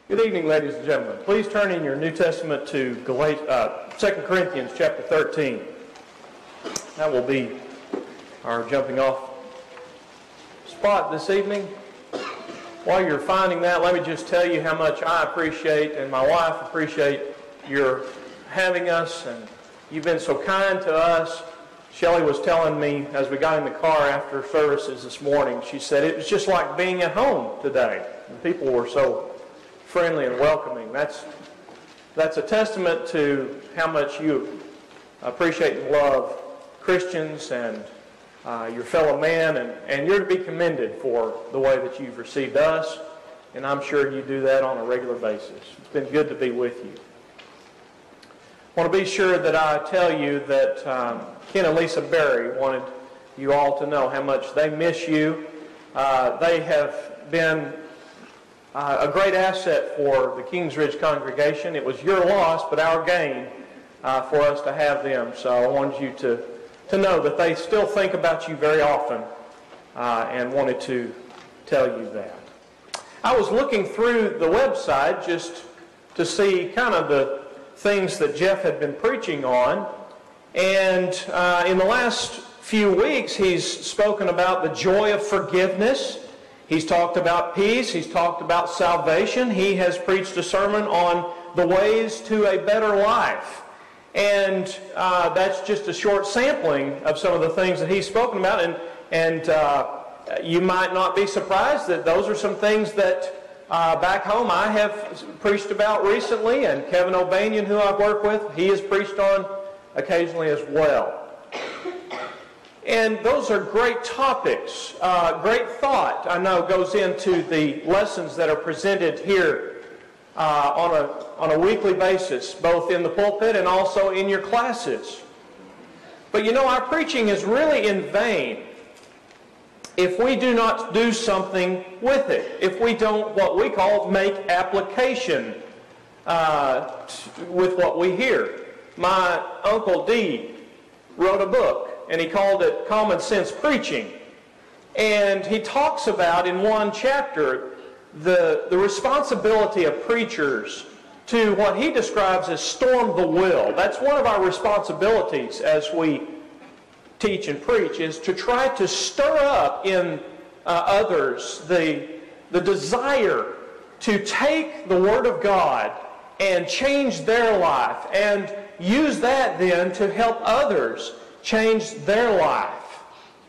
Good evening, ladies and gentlemen. Please turn in your New Testament to 2 Corinthians chapter 13. That will be our jumping off spot this evening. While you're finding that, let me just tell you how much I appreciate and my wife appreciate your having us, and you've been so kind to us. Shelley was telling me as we got in the car after services this morning, she said it was just like being at home today. And people were so friendly and welcoming. That's a testament to how much you appreciate and love Christians and your fellow man, and you're to be commended for the way that you've received us, and I'm sure you do that on a regular basis. It's been good to be with you. I want to be sure that I tell you that Ken and Lisa Berry wanted you all to know how much they miss you. They have been a great asset for the Kings Ridge congregation. It was your loss, but our gain for us to have them. So I wanted you to know that they still think about you very often, and wanted to tell you that. I was looking through the website just to see kind of the things that Jeff had been preaching on, and in the last few weeks he's spoken about the joy of forgiveness. He's talked about peace. He's talked about salvation. He has preached a sermon on the ways to a better life. And that's just a short sampling of some of the things that he's spoken about. And you might not be surprised that those are some things that back home I have preached about recently. And Kevin O'Banion, who I've worked with, he has preached on occasionally as well. And those are great topics. Great thought, I know, goes into the lessons that are presented here on a weekly basis, both in the pulpit and also in your classes. But you know, our preaching is really in vain if we do not do something with it, if we don't, what we call, make application with what we hear. My Uncle D wrote a book, and he called it Common Sense Preaching. And he talks about, in one chapter, the responsibility of preachers to what he describes as storm the will. That's one of our responsibilities as we teach and preach, is to try to stir up in others the desire to take the Word of God and change their life, and use that then to help others change their life.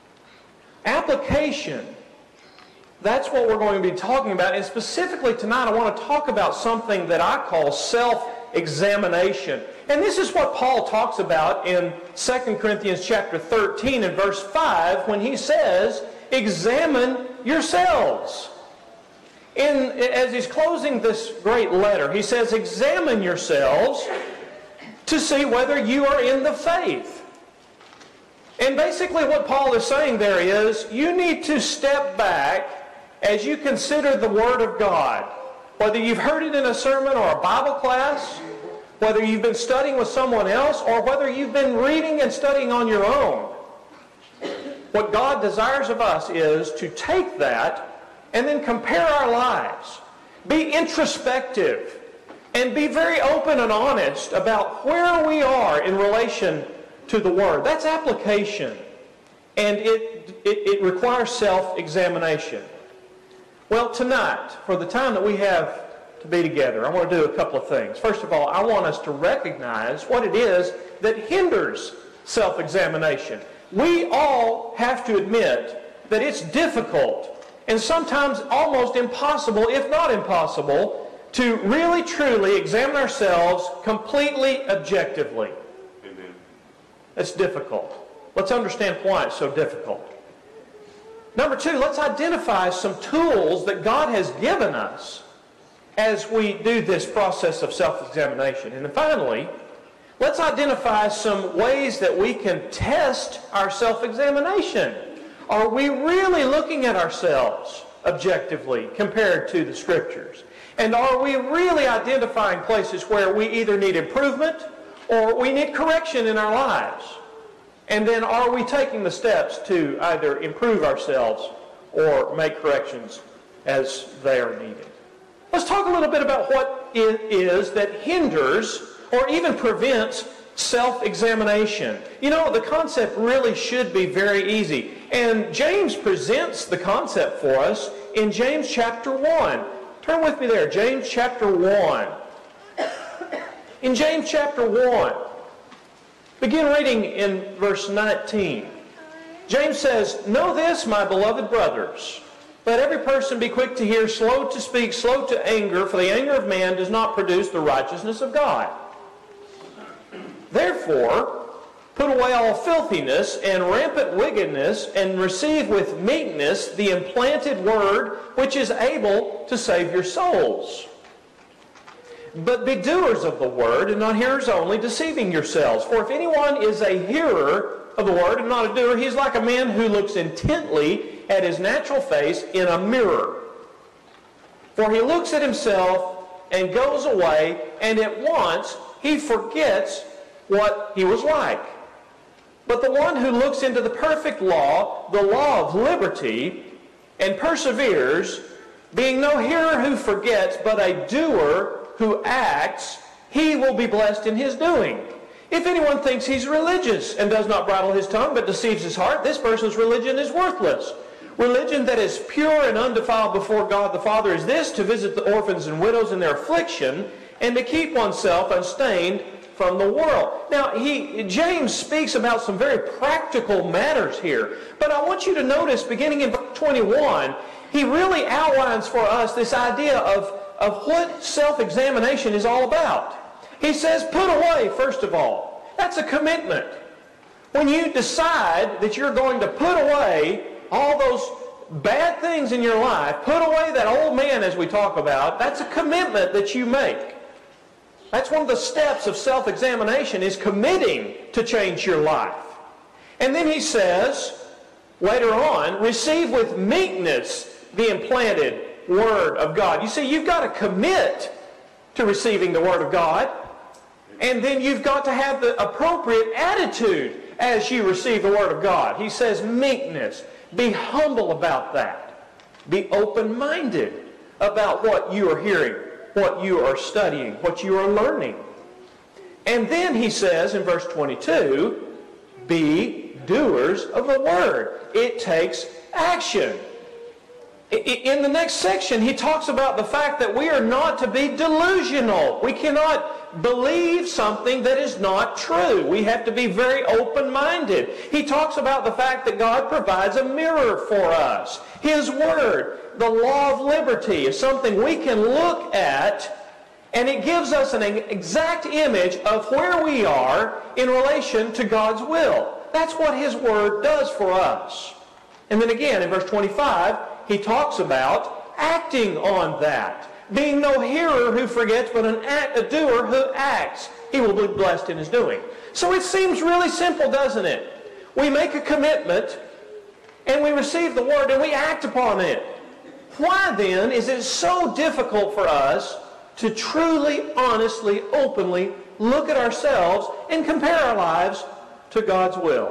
Application. That's what we're going to be talking about. And specifically tonight, I want to talk about something that I call self-examination. And this is what Paul talks about in 2 Corinthians chapter 13 and verse 5 when he says, examine yourselves. As he's closing this great letter, he says, examine yourselves to see whether you are in the faith. And basically what Paul is saying there is, you need to step back as you consider the Word of God. Whether you've heard it in a sermon or a Bible class, whether you've been studying with someone else, or whether you've been reading and studying on your own. What God desires of us is to take that and then compare our lives. Be introspective and be very open and honest about where we are in relation to the Word. That's application. And it requires self-examination. Well, tonight, for the time that we have to be together, I want to do a couple of things. First of all, I want us to recognize what it is that hinders self-examination. We all have to admit that it's difficult and sometimes almost impossible, if not impossible, to really truly examine ourselves completely objectively. Amen. It's difficult. Let's understand why it's so difficult. Number two, let's identify some tools that God has given us as we do this process of self-examination. And then finally, let's identify some ways that we can test our self-examination. Are we really looking at ourselves objectively compared to the Scriptures? And are we really identifying places where we either need improvement or we need correction in our lives? And then are we taking the steps to either improve ourselves or make corrections as they are needed? Let's talk a little bit about what it is that hinders or even prevents self-examination. You know, the concept really should be very easy. And James presents the concept for us in James chapter 1. Turn with me there, James chapter 1. In James chapter 1, begin reading in verse 19. James says, "Know this, my beloved brothers, let every person be quick to hear, slow to speak, slow to anger, for the anger of man does not produce the righteousness of God. Therefore, put away all filthiness and rampant wickedness, and receive with meekness the implanted word, which is able to save your souls. But be doers of the word, and not hearers only, deceiving yourselves. For if anyone is a hearer of the word and not a doer, he is like a man who looks intently at his natural face in a mirror. For he looks at himself and goes away, and at once he forgets what he was like. But the one who looks into the perfect law, the law of liberty, and perseveres, being no hearer who forgets, but a doer who acts, he will be blessed in his doing. If anyone thinks he's religious and does not bridle his tongue, but deceives his heart, this person's religion is worthless. Religion that is pure and undefiled before God the Father is this, to visit the orphans and widows in their affliction, and to keep oneself unstained from the world." Now, James speaks about some very practical matters here. But I want you to notice, beginning in verse 21, he really outlines for us this idea of what self-examination is all about. He says, put away, first of all. That's a commitment. When you decide that you're going to put away all those bad things in your life, put away that old man as we talk about, that's a commitment that you make. That's one of the steps of self-examination, is committing to change your life. And then he says, later on, receive with meekness the implanted Word of God. You see, you've got to commit to receiving the Word of God, and then you've got to have the appropriate attitude as you receive the Word of God. He says meekness. Be humble about that. Be open-minded about what you are hearing, what you are studying, what you are learning. And then he says in verse 22, be doers of the Word. It takes action. In the next section, he talks about the fact that we are not to be delusional. We cannot believe something that is not true. We have to be very open-minded. He talks about the fact that God provides a mirror for us. His Word, the law of liberty, is something we can look at, and it gives us an exact image of where we are in relation to God's will. That's what His Word does for us. And then again, in verse 25, he talks about acting on that. Being no hearer who forgets, but a doer who acts. He will be blessed in his doing. So it seems really simple, doesn't it? We make a commitment, and we receive the Word, and we act upon it. Why then is it so difficult for us to truly, honestly, openly look at ourselves and compare our lives to God's will?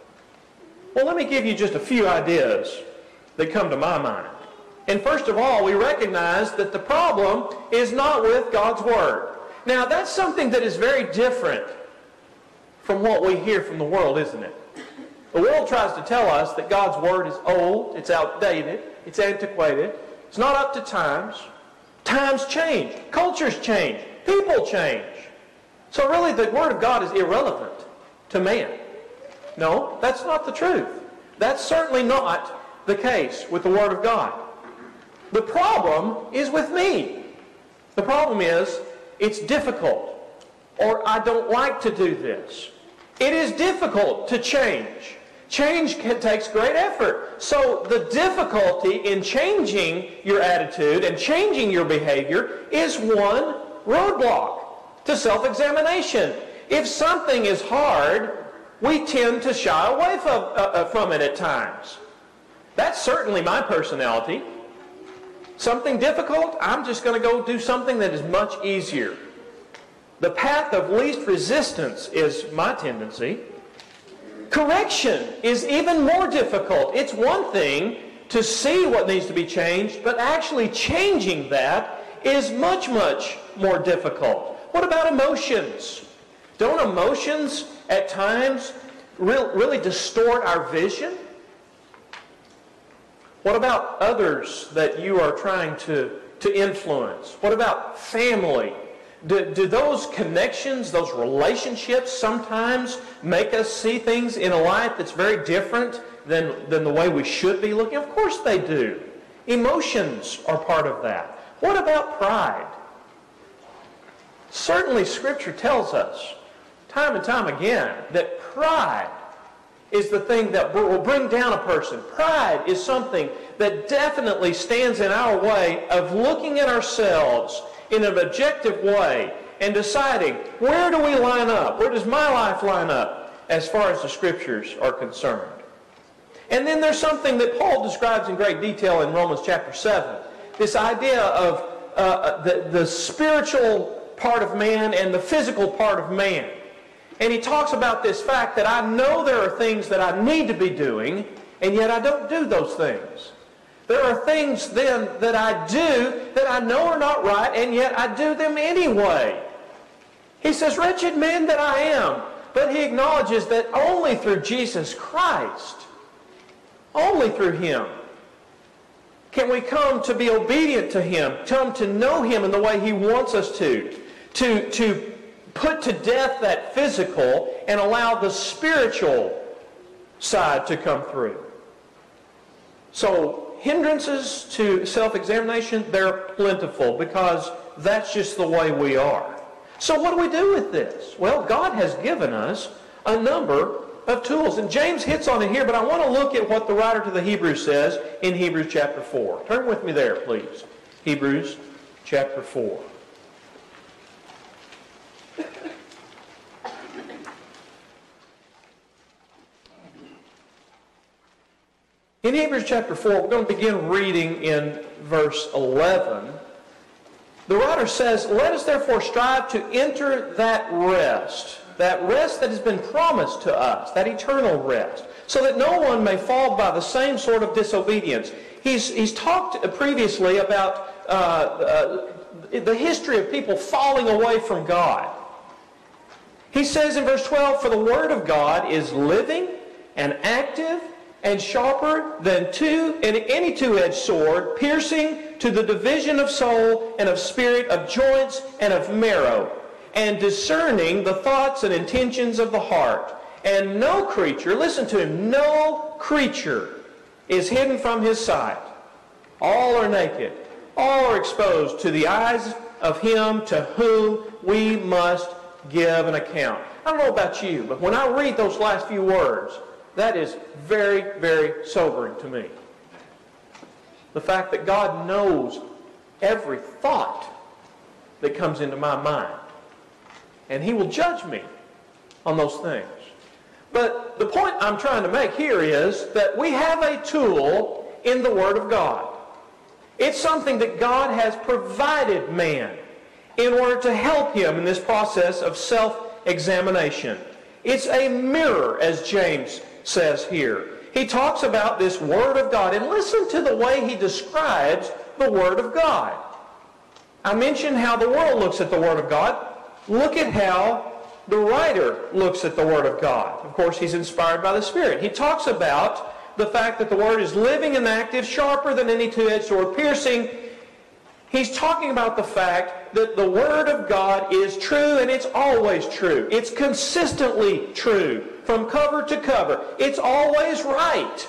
Well, let me give you just a few ideas that come to my mind. And first of all, we recognize that the problem is not with God's Word. Now, that's something that is very different from what we hear from the world, isn't it? The world tries to tell us that God's Word is old, it's outdated, it's antiquated, it's not up to times. Times change, cultures change, people change. So really the Word of God is irrelevant to man. No, that's not the truth. That's certainly not the case with the Word of God. The problem is with me. The problem is it's difficult, or I don't like to do this. It is difficult to change. Change takes great effort. So the difficulty in changing your attitude and changing your behavior is one roadblock to self-examination. If something is hard, we tend to shy away from it at times. That's certainly my personality. Something difficult, I'm just going to go do something that is much easier. The path of least resistance is my tendency. Correction is even more difficult. It's one thing to see what needs to be changed, but actually changing that is much, much more difficult. What about emotions? Don't emotions at times really distort our vision? What about others that you are trying to influence? What about family? Do those connections, those relationships sometimes make us see things in a light that's very different than the way we should be looking? Of course they do. Emotions are part of that. What about pride? Certainly Scripture tells us time and time again that pride is the thing that will bring down a person. Pride is something that definitely stands in our way of looking at ourselves in an objective way and deciding, where do we line up? Where does my life line up as far as the Scriptures are concerned? And then there's something that Paul describes in great detail in Romans chapter 7. This idea of the spiritual part of man and the physical part of man. And he talks about this fact that I know there are things that I need to be doing, and yet I don't do those things. There are things then that I do that I know are not right, and yet I do them anyway. He says, wretched man that I am. But he acknowledges that only through Jesus Christ, only through Him, can we come to be obedient to Him, come to know Him in the way He wants us to put to death that physical and allow the spiritual side to come through. So hindrances to self-examination, they're plentiful because that's just the way we are. So what do we do with this? Well, God has given us a number of tools. And James hits on it here, but I want to look at what the writer to the Hebrews says in Hebrews chapter 4. Turn with me there, please. Hebrews chapter 4. In Hebrews chapter 4, we're going to begin reading in verse 11. The writer says, let us therefore strive to enter that rest that has been promised to us, that eternal rest, so that no one may fall by the same sort of disobedience. He's talked previously about the history of people falling away from God. He says in verse 12, for the Word of God is living and active and sharper than any two-edged sword, piercing to the division of soul and of spirit, of joints and of marrow, and discerning the thoughts and intentions of the heart. And no creature, listen to him, no creature is hidden from His sight. All are naked. All are exposed to the eyes of Him to whom we must give an account. I don't know about you, but when I read those last few words, that is very, very sobering to me. The fact that God knows every thought that comes into my mind. And He will judge me on those things. But the point I'm trying to make here is that we have a tool in the Word of God. It's something that God has provided man in order to help him in this process of self-examination. It's a mirror, as James says here. He talks about this Word of God, and listen to the way he describes the Word of God. I mentioned how the world looks at the Word of God. Look at how the writer looks at the Word of God. Of course, he's inspired by the Spirit. He talks about the fact that the Word is living and active, sharper than any two-edged sword, piercing. He's talking about the fact that the Word of God is true, and it's always true. It's consistently true, from cover to cover. It's always right.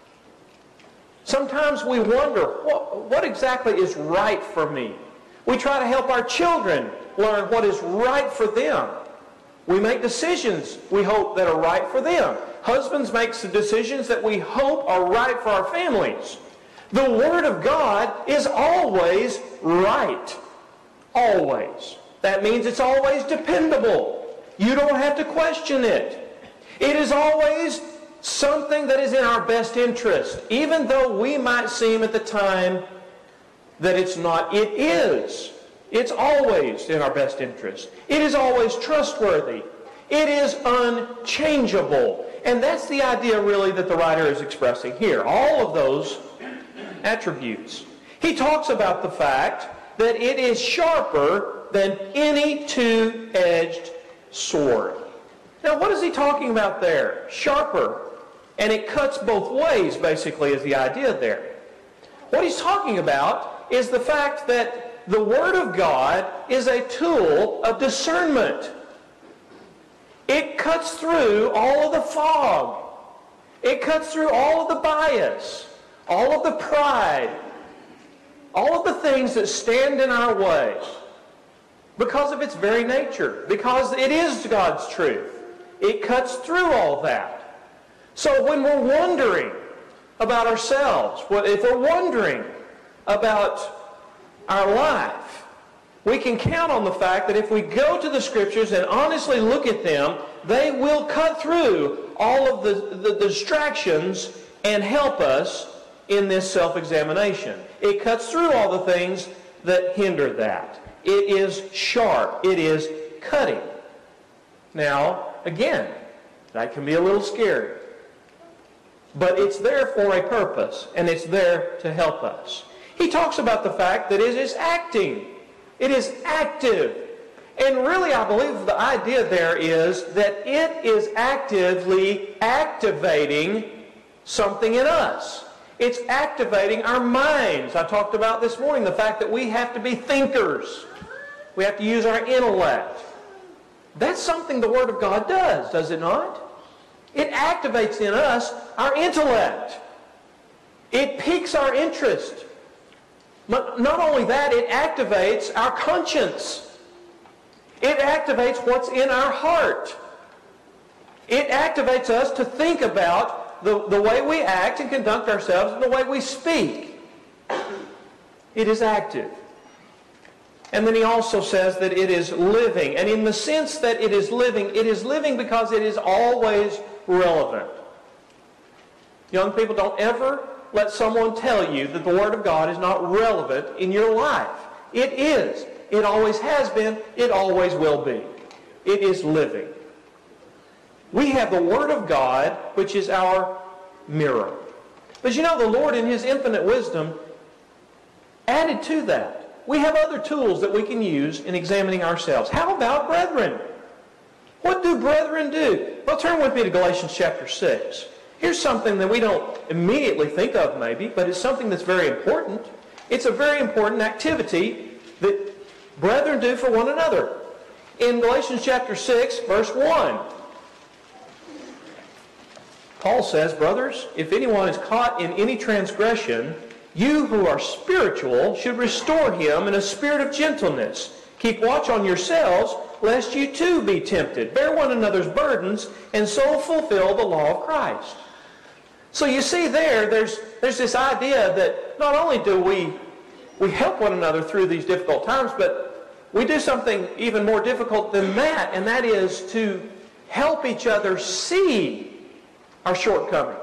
Sometimes we wonder, what exactly is right for me? We try to help our children learn what is right for them. We make decisions we hope that are right for them. Husbands make decisions that we hope are right for our families. The Word of God is always right. Always. That means it's always dependable. You don't have to question it. It is always something that is in our best interest, even though we might seem at the time that it's not. It is. It's always in our best interest. It is always trustworthy. It is unchangeable. And that's the idea really that the writer is expressing here. All of those attributes. He talks about the fact that it is sharper than any two-edged sword. Now, what is he talking about there? Sharper. And it cuts both ways, basically, is the idea there. What he's talking about is the fact that the Word of God is a tool of discernment. It cuts through all of the fog. It cuts through all of the bias, all of the pride, all of the things that stand in our way because of its very nature, because it is God's truth. It cuts through all that. So when we're wondering about ourselves, if we're wondering about our life, we can count on the fact that if we go to the Scriptures and honestly look at them, they will cut through all of the distractions and help us in this self-examination. It cuts through all the things that hinder that. It is sharp. It is cutting. Now, again, that can be a little scary. But it's there for a purpose, and it's there to help us. He talks about the fact that it is acting. It is active. And really, I believe the idea there is that it is actively activating something in us. It's activating our minds. I talked about this morning the fact that we have to be thinkers. We have to use our intellect. That's something the Word of God does it not? It activates in us our intellect. It piques our interest. But not only that, it activates our conscience. It activates what's in our heart. It activates us to think about the way we act and conduct ourselves and the way we speak. It is active. And then he also says that it is living. And in the sense that it is living because it is always relevant. Young people, don't ever let someone tell you that the Word of God is not relevant in your life. It is. It always has been. It always will be. It is living. We have the Word of God, which is our mirror. But you know, the Lord in His infinite wisdom added to that. We have other tools that we can use in examining ourselves. How about brethren? What do brethren do? Well, turn with me to Galatians chapter 6. Here's something that we don't immediately think of maybe, but it's something that's very important. It's a very important activity that brethren do for one another. In Galatians chapter 6, verse 1, Paul says, brothers, if anyone is caught in any transgression, you who are spiritual should restore him in a spirit of gentleness. Keep watch on yourselves, lest you too be tempted. Bear one another's burdens, and so fulfill the law of Christ. So you see there's this idea that not only do we help one another through these difficult times, but we do something even more difficult than that, and that is to help each other see our shortcomings.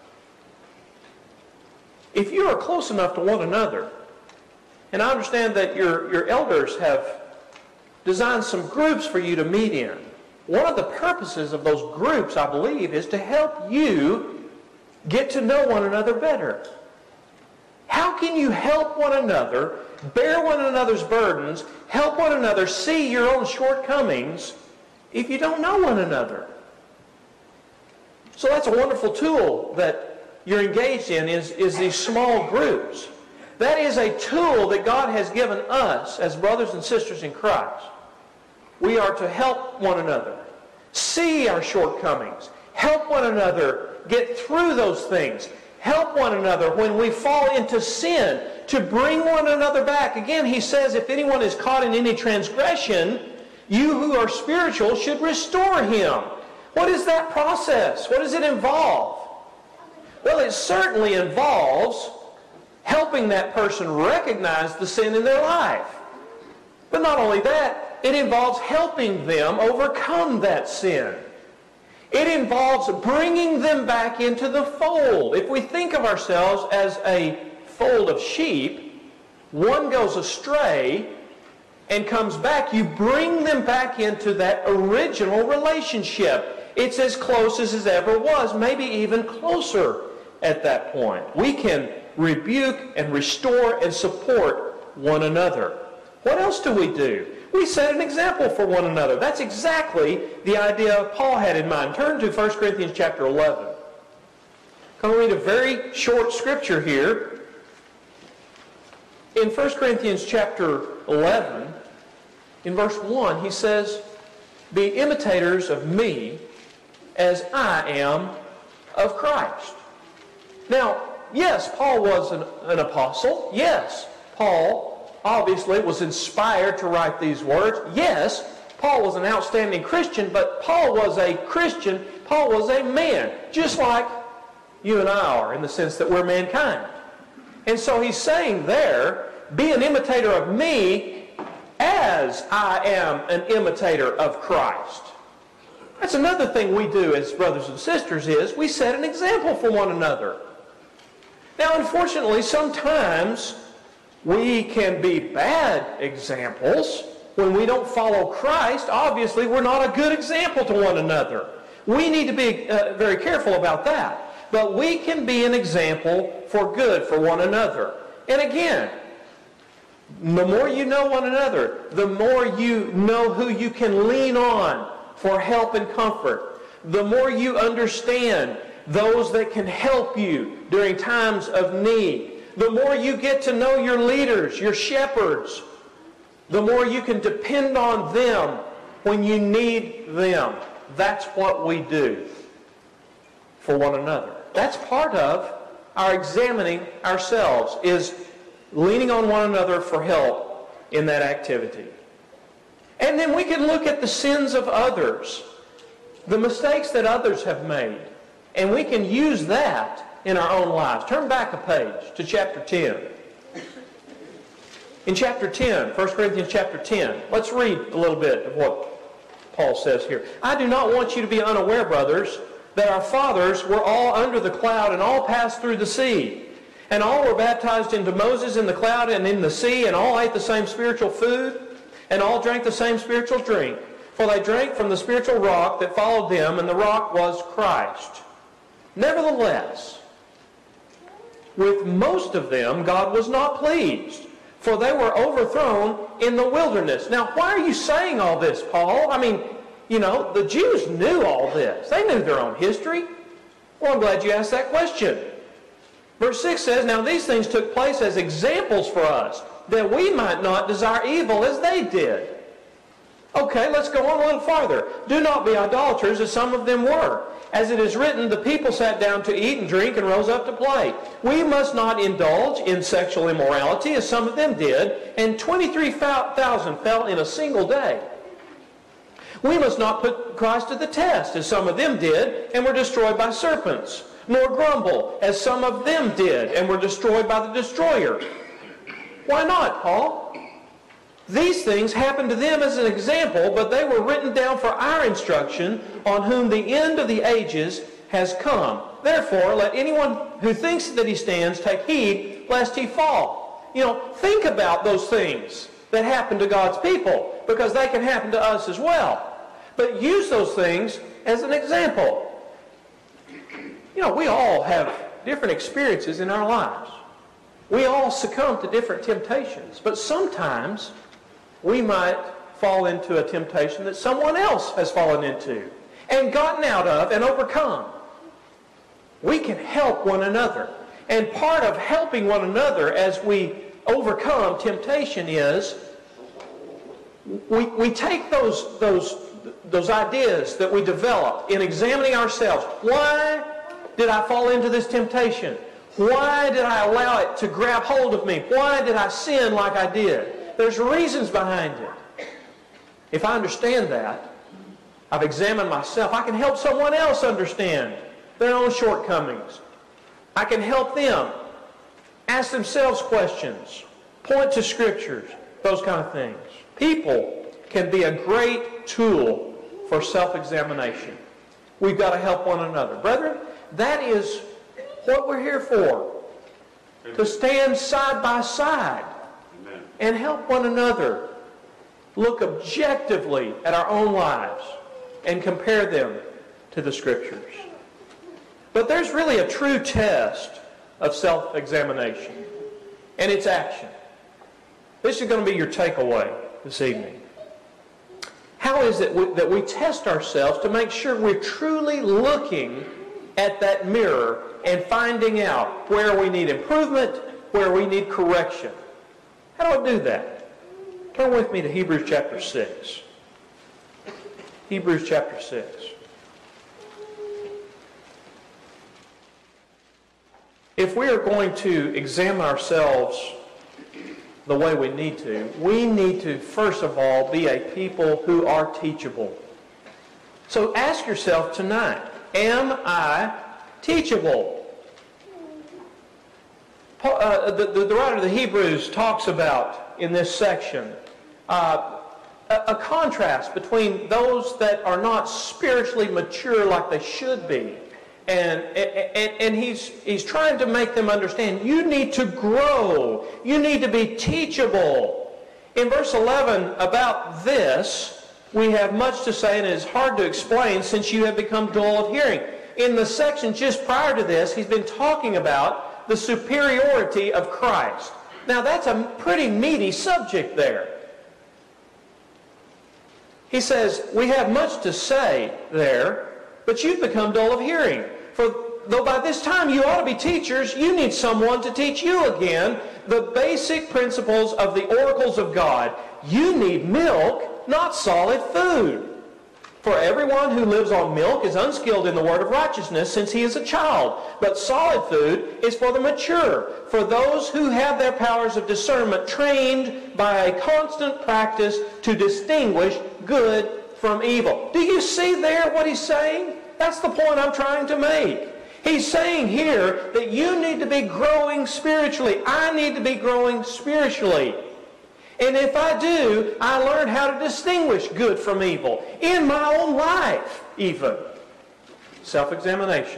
If you are close enough to one another, and I understand that your elders have designed some groups for you to meet in. One of the purposes of those groups, I believe, is to help you get to know one another better. How can you help one another, bear one another's burdens, help one another see your own shortcomings if you don't know one another? So that's a wonderful tool that you're engaged in is these small groups. That is a tool that God has given us as brothers and sisters in Christ. We are to help one another, see our shortcomings, help one another get through those things, help one another when we fall into sin, to bring one another back. Again, he says, if anyone is caught in any transgression, you who are spiritual should restore him. What is that process? What does it involve? Well, it certainly involves helping that person recognize the sin in their life. But not only that, it involves helping them overcome that sin. It involves bringing them back into the fold. If we think of ourselves as a fold of sheep, one goes astray and comes back, you bring them back into that original relationship. It's as close as it ever was, maybe even closer at that point. We can rebuke and restore and support one another. What else do? We set an example for one another. That's exactly the idea Paul had in mind. Turn to 1 Corinthians chapter 11. I'm going to read a very short scripture here. In 1 Corinthians chapter 11, in verse 1, he says, "Be imitators of me as I am of Christ." Now, yes, Paul was an apostle. Yes, Paul obviously was inspired to write these words. Yes, Paul was an outstanding Christian, but Paul was a Christian. Paul was a man, just like you and I are, in the sense that we're mankind. And so he's saying there, be an imitator of me as I am an imitator of Christ. That's another thing we do as brothers and sisters, is we set an example for one another. Now, unfortunately, sometimes we can be bad examples. When we don't follow Christ, obviously we're not a good example to one another. We need to be very careful about that. But we can be an example for good for one another. And again, the more you know one another, the more you know who you can lean on for help and comfort. The more you understand those that can help you during times of need. The more you get to know your leaders, your shepherds, the more you can depend on them when you need them. That's what we do for one another. That's part of our examining ourselves, is leaning on one another for help in that activity. And then we can look at the sins of others, the mistakes that others have made, and we can use that in our own lives. Turn back a page to chapter 10. In chapter 10, 1 Corinthians chapter 10, let's read a little bit of what Paul says here. "I do not want you to be unaware, brothers, that our fathers were all under the cloud and all passed through the sea. And all were baptized into Moses in the cloud and in the sea, and all ate the same spiritual food, and all drank the same spiritual drink. For they drank from the spiritual rock that followed them, and the rock was Christ. Nevertheless, with most of them God was not pleased, for they were overthrown in the wilderness." Now, why are you saying all this, Paul? I mean, the Jews knew all this. They knew their own history. Well, I'm glad you asked that question. Verse 6 says, "Now these things took place as examples for us, that we might not desire evil as they did." Okay, let's go on a little farther. "Do not be idolaters, as some of them were. As it is written, the people sat down to eat and drink and rose up to play. We must not indulge in sexual immorality, as some of them did, and 23,000 fell in a single day. We must not put Christ to the test, as some of them did, and were destroyed by serpents. Nor grumble, as some of them did, and were destroyed by the destroyer." Why not, Paul? These things happened to them as an example, but they were written down for our instruction, on whom the end of the ages has come. Therefore, let anyone who thinks that he stands take heed lest he fall. Think about those things that happen to God's people, because they can happen to us as well. But use those things as an example. We all have different experiences in our lives. We all succumb to different temptations, but sometimes we might fall into a temptation that someone else has fallen into and gotten out of and overcome. We can help one another. And part of helping one another as we overcome temptation is we take those ideas that we develop in examining ourselves. Why did I fall into this temptation? Why did I allow it to grab hold of me? Why did I sin like I did? There's reasons behind it. If I understand that, I've examined myself. I can help someone else understand their own shortcomings. I can help them ask themselves questions, point to scriptures, those kind of things. People can be a great tool for self-examination. We've got to help one another. Brethren, that is what we're here for. Amen. To stand side by side. Amen. And help one another look objectively at our own lives and compare them to the Scriptures. But there's really a true test of self-examination, and it's action. This is going to be your takeaway this evening. How is it that we test ourselves to make sure we're truly looking at that mirror and finding out where we need improvement, where we need correction? How do I do that? Turn with me to Hebrews chapter 6. Hebrews chapter 6. If we are going to examine ourselves the way we need to, first of all, be a people who are teachable. So ask yourself tonight, am I teachable? The writer of the Hebrews talks about, in this section, a contrast between those that are not spiritually mature like they should be. And he's trying to make them understand, you need to grow. You need to be teachable. In verse 11, about this, we have much to say, and it is hard to explain since you have become dull of hearing. In the section just prior to this, he's been talking about the superiority of Christ. Now, that's a pretty meaty subject there. He says, we have much to say there, but you've become dull of hearing. For though by this time you ought to be teachers, you need someone to teach you again the basic principles of the oracles of God. You need milk, not solid food. For everyone who lives on milk is unskilled in the word of righteousness, since he is a child. But solid food is for the mature, for those who have their powers of discernment trained by a constant practice to distinguish good from evil. Do you see there what he's saying? That's the point I'm trying to make. He's saying here that you need to be growing spiritually. I need to be growing spiritually. And if I do, I learn how to distinguish good from evil. In my own life, even. Self-examination.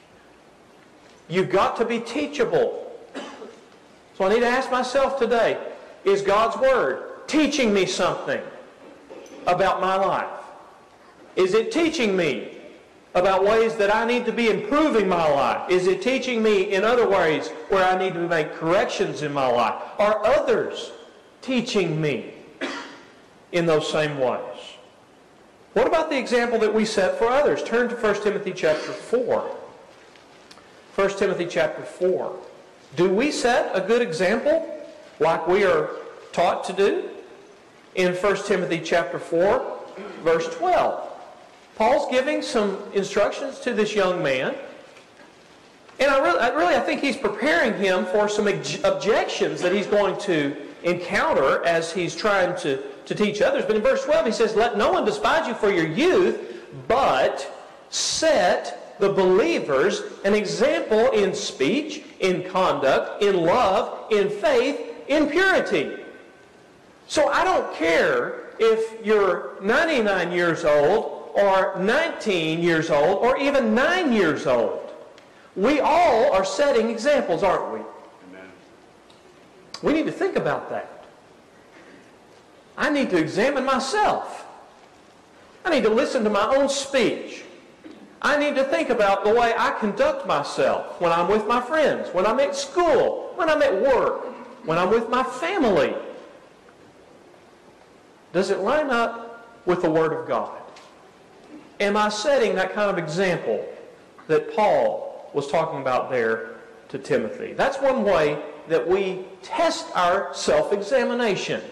You've got to be teachable. So I need to ask myself today, is God's Word teaching me something about my life? Is it teaching me about ways that I need to be improving my life? Is it teaching me in other ways where I need to make corrections in my life? Are others teaching me in those same ways? What about the example that we set for others? Turn to 1 Timothy chapter 4. 1 Timothy chapter 4. Do we set a good example like we are taught to do? In 1 Timothy chapter 4, verse 12. Paul's giving some instructions to this young man. And I think he's preparing him for some objections that he's going to encounter as he's trying to teach others. But in verse 12 he says, let no one despise you for your youth, but set the believers an example in speech, in conduct, in love, in faith, in purity. So I don't care if you're 99 years old or 19 years old or even 9 years old. We all are setting examples, aren't we? Amen. We need to think about that. I need to examine myself. I need to listen to my own speech. I need to think about the way I conduct myself when I'm with my friends, when I'm at school, when I'm at work, when I'm with my family. Does it line up with the Word of God? Am I setting that kind of example that Paul was talking about there to Timothy? That's one way that we test our self-examination.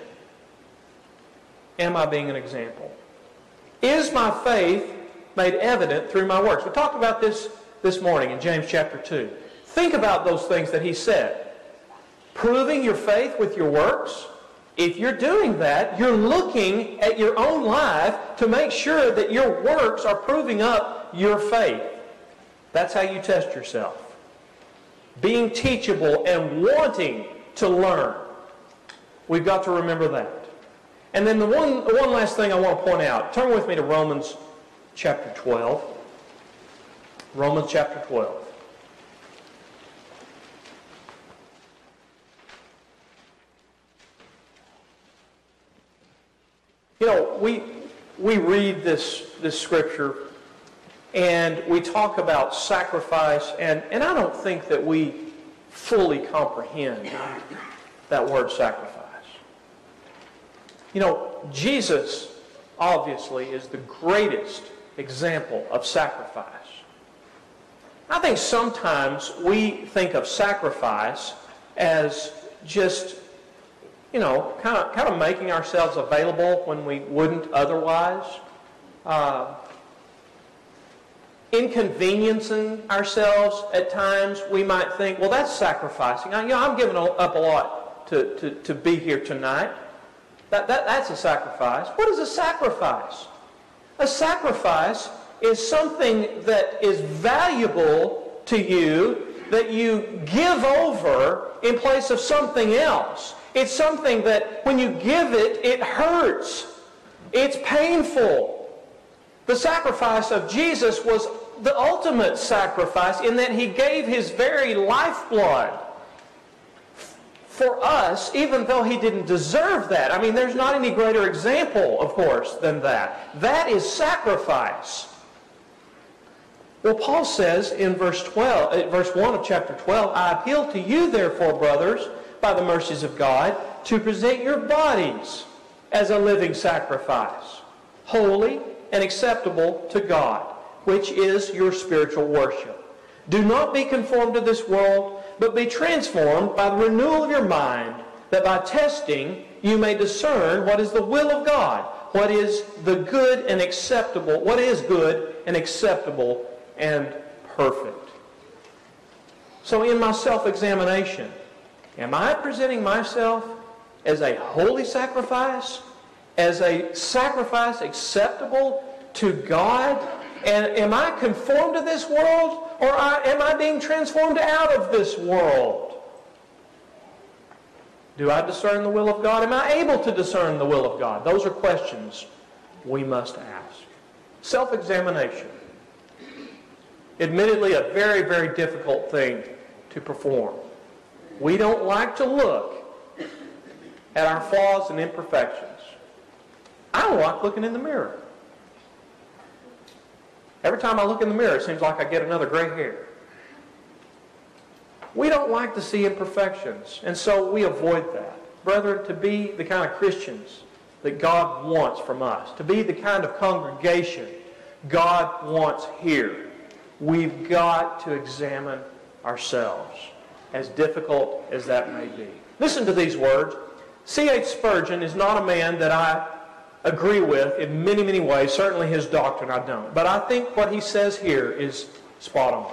Am I being an example? Is my faith made evident through my works? We talked about this morning in James chapter 2. Think about those things that he said. Proving your faith with your works. If you're doing that, you're looking at your own life to make sure that your works are proving up your faith. That's how you test yourself. Being teachable and wanting to learn. We've got to remember that. And then the one last thing I want to point out. Turn with me to Romans chapter 12. Romans chapter 12. You know, we read this scripture and we talk about sacrifice, and I don't think that we fully comprehend that word sacrifice. You know, Jesus obviously is the greatest example of sacrifice. I think sometimes we think of sacrifice as just, you know, kind of making ourselves available when we wouldn't otherwise. Inconveniencing ourselves at times. We might think, well, that's sacrificing. I'm giving up a lot to be here tonight. That's a sacrifice. What is a sacrifice? A sacrifice is something that is valuable to you that you give over in place of something else. It's something that when you give it, it hurts. It's painful. The sacrifice of Jesus was the ultimate sacrifice in that He gave His very lifeblood for us, even though He didn't deserve that. I mean, there's not any greater example, of course, than that. That is sacrifice. Well, Paul says in verse 1 of chapter 12, I appeal to you, therefore, brothers, by the mercies of God, to present your bodies as a living sacrifice, holy and acceptable to God, which is your spiritual worship. Do not be conformed to this world, but be transformed by the renewal of your mind, that by testing you may discern what is the will of God, what is good and acceptable and perfect. So in my self-examination, am I presenting myself as a holy sacrifice, as a sacrifice acceptable to God? And am I conformed to this world, or am I being transformed out of this world? Do I discern the will of God? Am I able to discern the will of God? Those are questions we must ask. Self-examination. Admittedly, a very, very difficult thing to perform. We don't like to look at our flaws and imperfections. I don't like looking in the mirror. Every time I look in the mirror, it seems like I get another gray hair. We don't like to see imperfections, and so we avoid that. Brethren, to be the kind of Christians that God wants from us, to be the kind of congregation God wants here, we've got to examine ourselves, as difficult as that may be. Listen to these words. C.H. Spurgeon is not a man that I agree with in many, many ways. Certainly his doctrine I don't. But I think what he says here is spot on.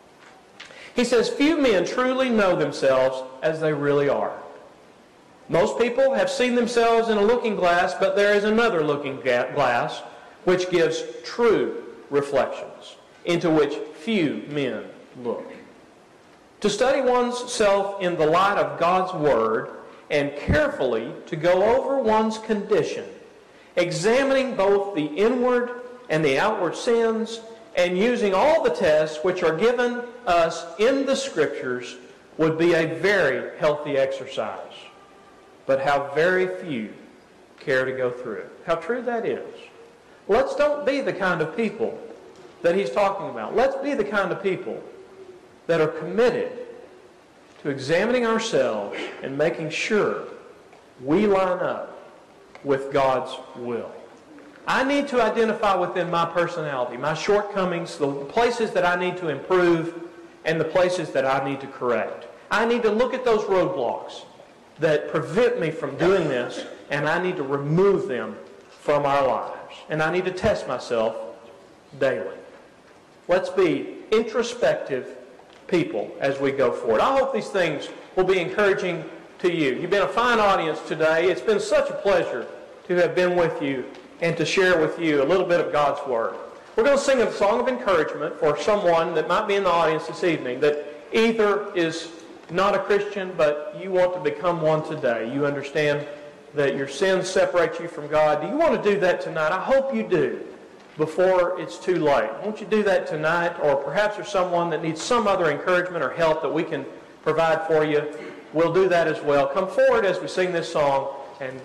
He says, few men truly know themselves as they really are. Most people have seen themselves in a looking glass, but there is another looking glass which gives true reflections, into which few men look. To study one's self in the light of God's Word and carefully to go over one's condition, examining both the inward and the outward sins, and using all the tests which are given us in the Scriptures would be a very healthy exercise. But how very few care to go through it. How true that is. Let's don't be the kind of people that he's talking about. Let's be the kind of people that are committed to examining ourselves and making sure we line up with God's will. I need to identify within my personality, my shortcomings, the places that I need to improve, and the places that I need to correct. I need to look at those roadblocks that prevent me from doing this, and I need to remove them from our lives. And I need to test myself daily. Let's be introspective people as we go forward. I hope these things will be encouraging to you. You've been a fine audience today. It's been such a pleasure to have been with you and to share with you a little bit of God's Word. We're going to sing a song of encouragement for someone that might be in the audience this evening that either is not a Christian, but you want to become one today. You understand that your sins separate you from God. Do you want to do that tonight? I hope you do before it's too late. Won't you do that tonight? Or perhaps there's someone that needs some other encouragement or help that we can provide for you. We'll do that as well. Come forward as we sing this song and